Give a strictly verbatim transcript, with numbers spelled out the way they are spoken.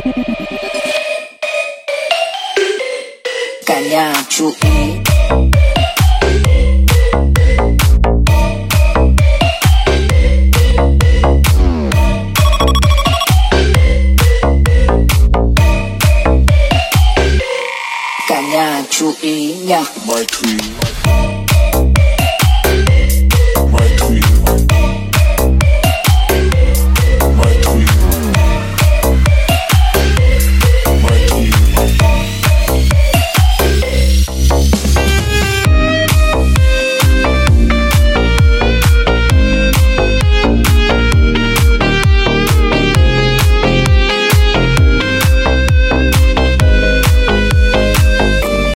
Cả nhà chú ý. Cả nhà chú ý nha. My queen.